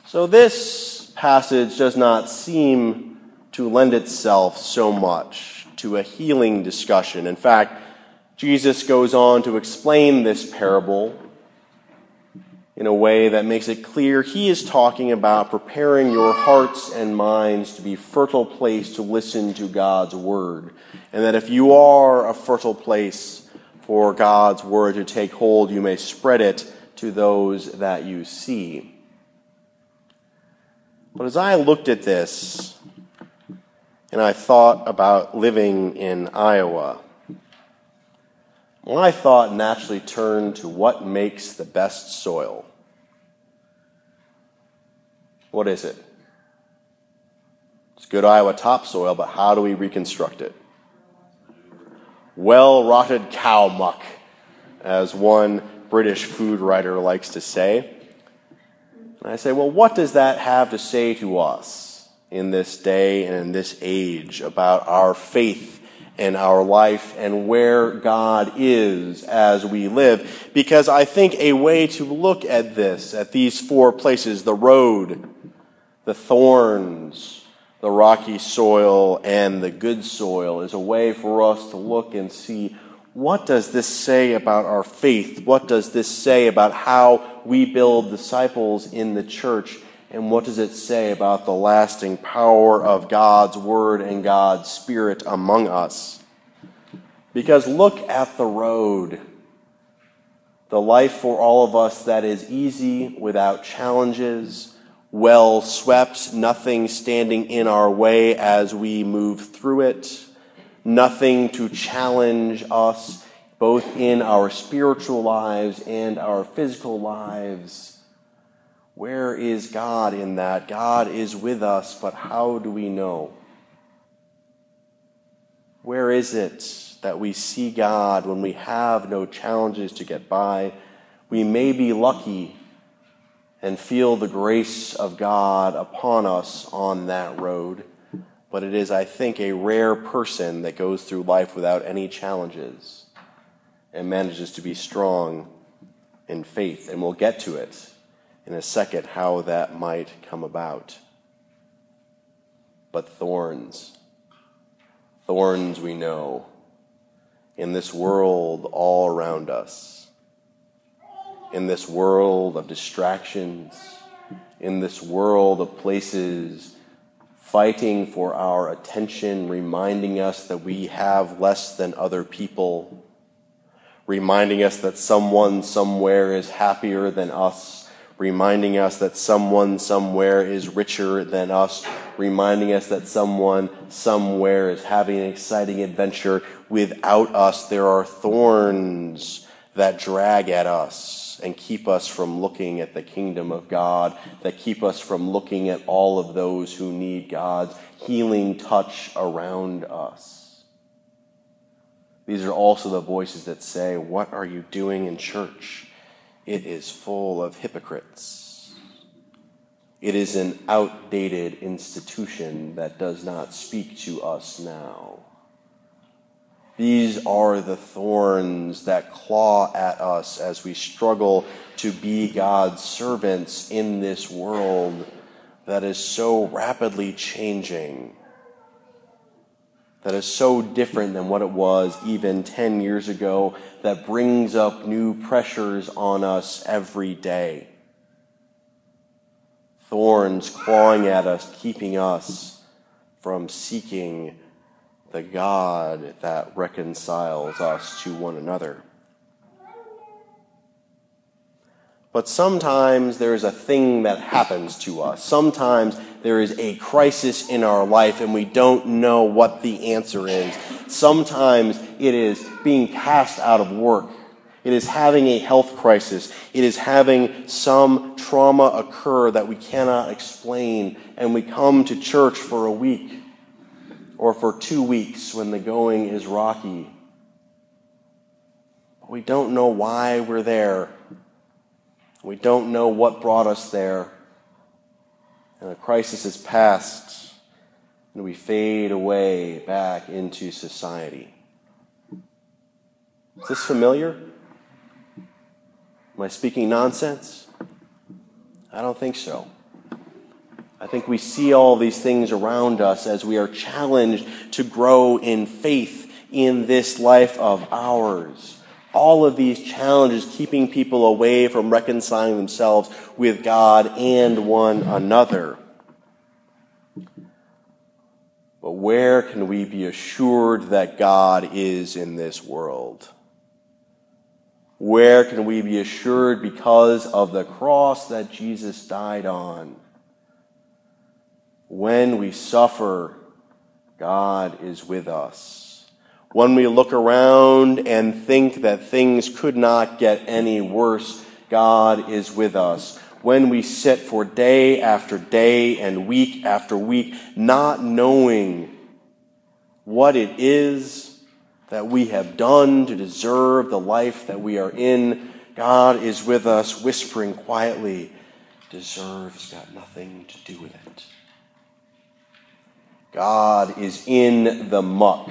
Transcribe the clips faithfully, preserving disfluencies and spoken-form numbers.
So this passage does not seem to lend itself so much to a healing discussion. In fact, Jesus goes on to explain this parable in a way that makes it clear he is talking about preparing your hearts and minds to be fertile place to listen to God's word. And that if you are a fertile place for God's word to take hold, you may spread it to those that you see. But as I looked at this, and I thought about living in Iowa, my thought naturally turned to what makes the best soil. What is it? It's good Iowa topsoil, but how do we reconstruct it? Well-rotted cow muck, as one British food writer likes to say. And I say, well, what does that have to say to us in this day and in this age about our faith and our life and where God is as we live? Because I think a way to look at this, at these four places, the road, the thorns, the rocky soil, and the good soil, is a way for us to look and see, what does this say about our faith? What does this say about how we build disciples in the church? And what does it say about the lasting power of God's word and God's Spirit among us? Because look at the road. The life for all of us that is easy, without challenges, well swept, nothing standing in our way as we move through it, nothing to challenge us both in our spiritual lives and our physical lives. Where is God in that? God is with us, but how do we know? Where is it that we see God when we have no challenges to get by? We may be lucky and feel the grace of God upon us on that road, but it is, I think, a rare person that goes through life without any challenges and manages to be strong in faith. And we'll get to it in a second, how that might come about. But thorns. Thorns, we know, in this world all around us. In this world of distractions. In this world of places fighting for our attention, reminding us that we have less than other people, reminding us that someone somewhere is happier than us, reminding us that someone somewhere is richer than us, reminding us that someone somewhere is having an exciting adventure without us. There are thorns that drag at us and keep us from looking at the kingdom of God, that keep us from looking at all of those who need God's healing touch around us. These are also the voices that say, what are you doing in church? It is full of hypocrites. It is an outdated institution that does not speak to us now. These are the thorns that claw at us as we struggle to be God's servants in this world that is so rapidly changing, that is so different than what it was even ten years ago, that brings up new pressures on us every day. Thorns clawing at us, keeping us from seeking the God that reconciles us to one another. But sometimes there is a thing that happens to us. Sometimes there is a crisis in our life and we don't know what the answer is. Sometimes it is being cast out of work. It is having a health crisis. It is having some trauma occur that we cannot explain, and we come to church for a week or for two weeks when the going is rocky. But we don't know why we're there. We don't know what brought us there. And the crisis is past, and we fade away back into society. Is this familiar? Am I speaking nonsense? I don't think so. I think we see all these things around us as we are challenged to grow in faith in this life of ours. All of these challenges keeping people away from reconciling themselves with God and one another. But where can we be assured that God is in this world? Where can we be assured because of the cross that Jesus died on? When we suffer, God is with us. When we look around and think that things could not get any worse, God is with us. When we sit for day after day and week after week, not knowing what it is that we have done to deserve the life that we are in, God is with us, whispering quietly, deserves got nothing to do with it. God is in the muck.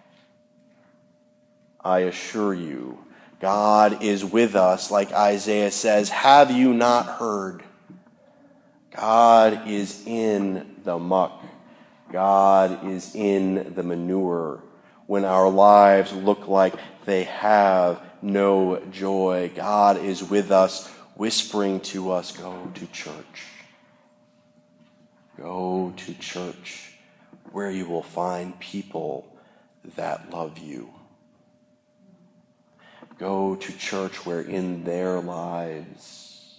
I assure you, God is with us, like Isaiah says, have you not heard? God is in the muck. God is in the manure. When our lives look like they have no joy, God is with us, whispering to us, go to church. Go to church, where you will find people that love you. Go to church where in their lives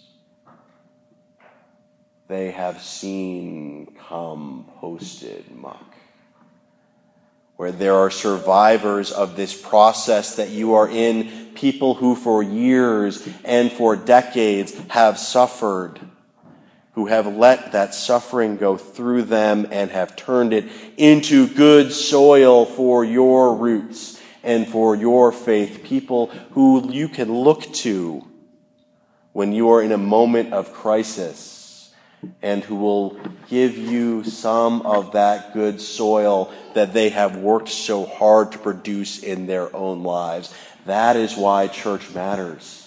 they have seen composted muck. Where there are survivors of this process that you are in, people who for years and for decades have suffered, who have let that suffering go through them and have turned it into good soil for your roots and for your faith, people who you can look to when you are in a moment of crisis, and who will give you some of that good soil that they have worked so hard to produce in their own lives. That is why church matters.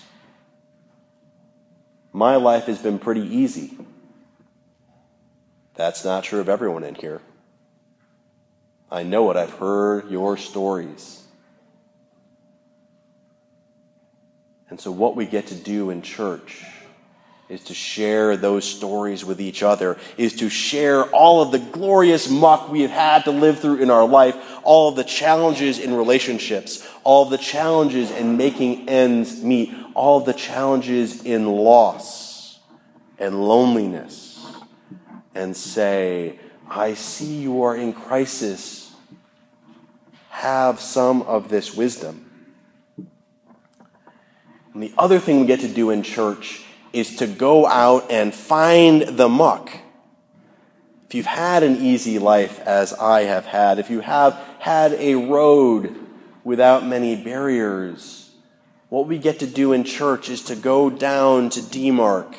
My life has been pretty easy. That's not true of everyone in here. I know it. I've heard your stories. And so what we get to do in church is to share those stories with each other, is to share all of the glorious muck we have had to live through in our life, all of the challenges in relationships, all of the challenges in making ends meet, all of the challenges in loss and loneliness, and say, I see you are in crisis. Have some of this wisdom. And the other thing we get to do in church is to go out and find the muck. If you've had an easy life as I have had, if you have had a road without many barriers, what we get to do in church is to go down to D-Mark,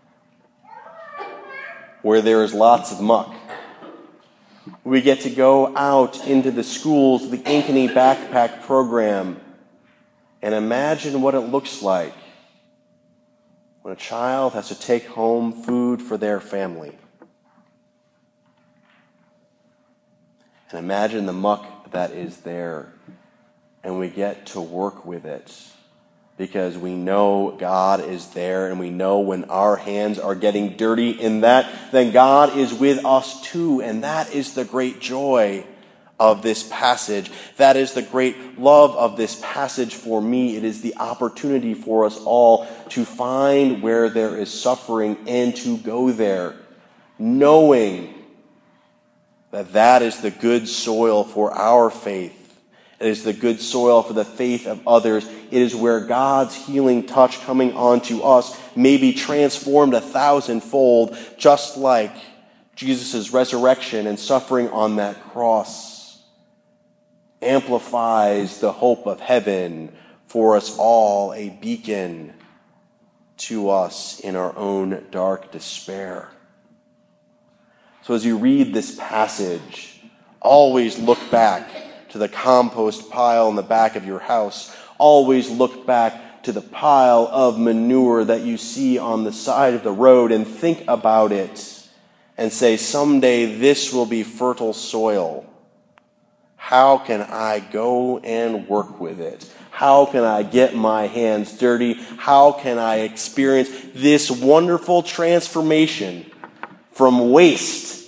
where there is lots of muck. We get to go out into the schools, the Ankeny Backpack Program, and imagine what it looks like when a child has to take home food for their family. And imagine the muck that is there. And we get to work with it because we know God is there, and we know when our hands are getting dirty in that, then God is with us too. And that is the great joy of this passage. That is the great love of this passage for me. It is the opportunity for us all to find where there is suffering and to go there, knowing that that is the good soil for our faith. It is the good soil for the faith of others. It is where God's healing touch coming onto us may be transformed a thousandfold, just like Jesus' resurrection and suffering on that cross amplifies the hope of heaven for us all, a beacon to us in our own dark despair. So as you read this passage, always look back to the compost pile in the back of your house. Always look back to the pile of manure that you see on the side of the road and think about it and say, someday this will be fertile soil. How can I go and work with it? How can I get my hands dirty? How can I experience this wonderful transformation from waste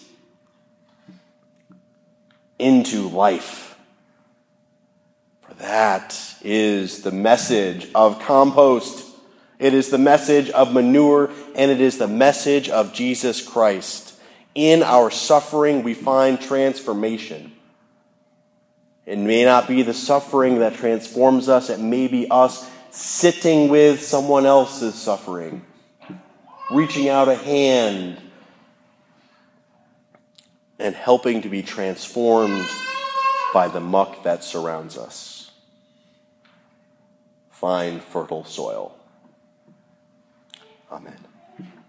into life? For that is the message of compost. It is the message of manure, and it is the message of Jesus Christ. In our suffering, we find transformation. It may not be the suffering that transforms us. It may be us sitting with someone else's suffering, reaching out a hand, and helping to be transformed by the muck that surrounds us. Find fertile soil. Amen.